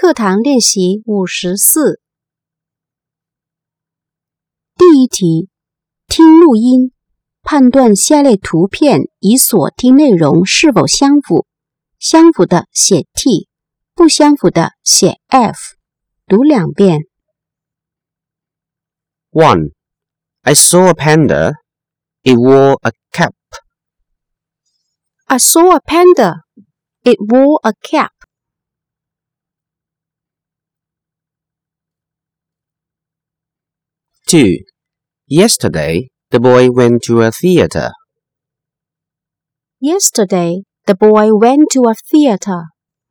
课堂练习54。第一题，听录音，判断下列图片与所听内容是否相符。相符的写 T， 不相符的写 F。读2遍。 1. I saw a panda. It wore a cap. I saw a panda. It wore a cap. 2. Yesterday, the boy went to a theater. Yesterday, the boy went to a theater.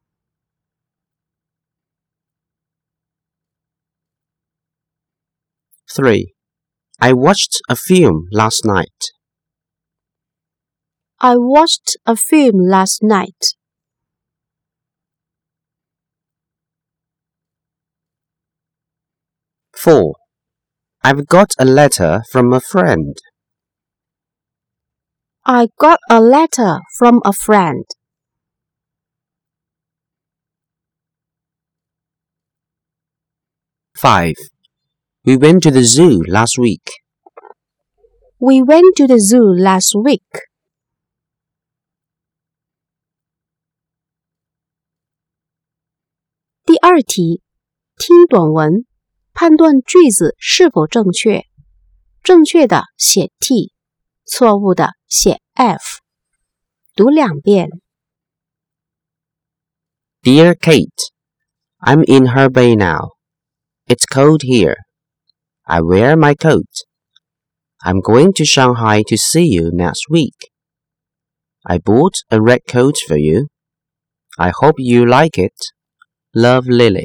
3. I watched a film last night. I watched a film last night. 4. I've got a letter from a friend. I got a letter from a friend. 5. We went to the zoo last week. We went to the zoo last week. 第二题，听短文，判断句子是否正确。正确的写 T， 错误的写 F。读2遍。 Dear Kate, I'm in Hebei now. It's cold here. I wear my coat. I'm going to Shanghai to see you next week. I bought a red coat for you. I hope you like it. Love, Lily.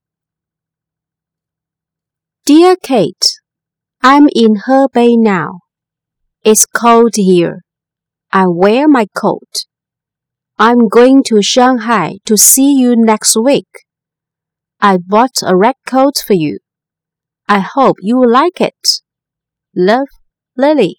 Dear Kate, I'm in Hebei now. It's cold here. I wear my coat. I'm going to Shanghai to see you next week. I bought a red coat for you. I hope you like it. Love, Lily.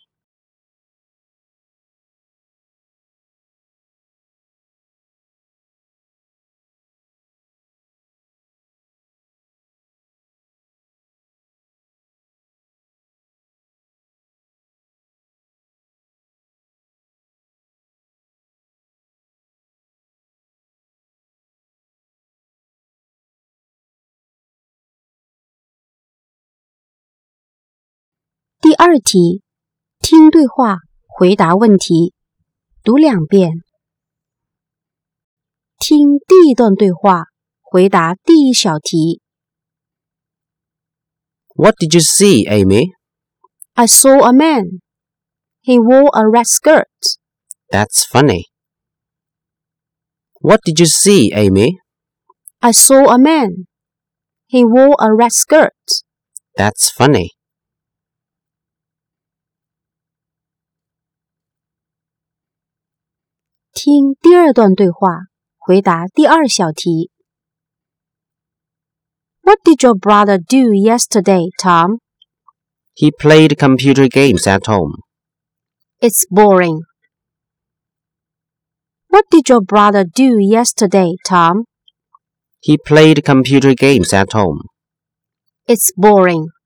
第二题，听对话，回答问题。读2遍。听第一段对话，回答第一小题。 What did you see, Amy? I saw a man. He wore a red skirt. That's funny. What did you see, Amy? I saw a man. He wore a red skirt. That's funny. 听第二段对话，回答第二小题。What did your brother do yesterday, Tom? He played computer games at home. It's boring. What did your brother do yesterday, Tom? He played computer games at home. It's boring.